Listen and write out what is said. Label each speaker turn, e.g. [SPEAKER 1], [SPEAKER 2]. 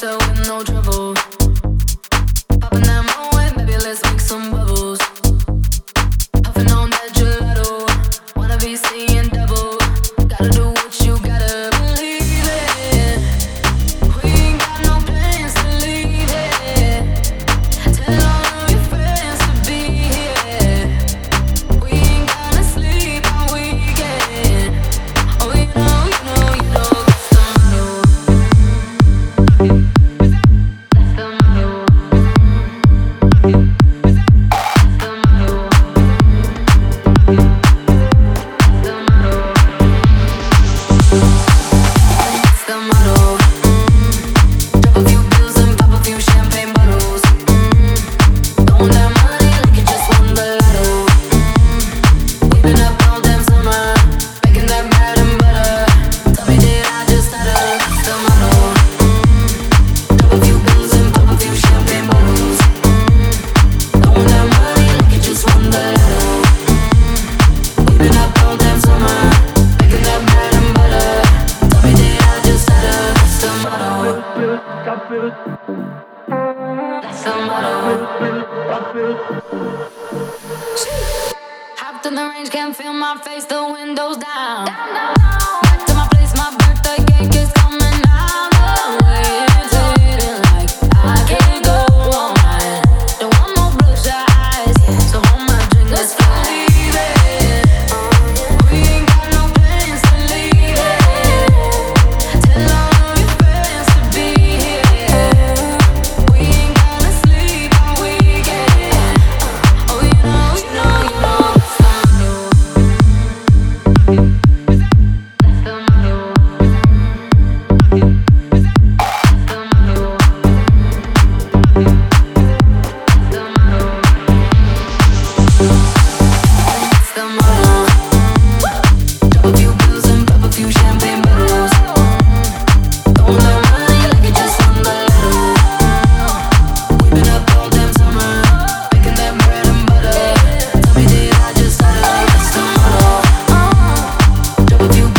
[SPEAKER 1] so with no trouble. Popping that moe, baby, let's make some bubbles. Puffing on that gelato, wanna be seeing double. Gotta do what you gotta believe it. We ain't got no plans to leave it. Tell all of your friends to be here. We ain't gonna sleep all weekend. Oh, you know, you know, you know, that's the motto. That's the motto. Hopped in the range, can't feel my face, the windows down. Back to my place, my birthday cake is coming out the way. It's hitting like I can't go all night. Don't want no bloodshot eyes, so hold my drink, let's leave it. We ain't got no plans to leave it. Tell all of your friends to be here. We ain't gonna sleep all weekend. Oh, you know, you know, you know, that's the motto. That's the motto. That's the motto. Drop a few pills and pop a few champagne bottles. Throwing that money like it just won the lotto. We've been up all damn summer, making that bread and butter. Tell me, did I just stutter? That's the motto. Drop a few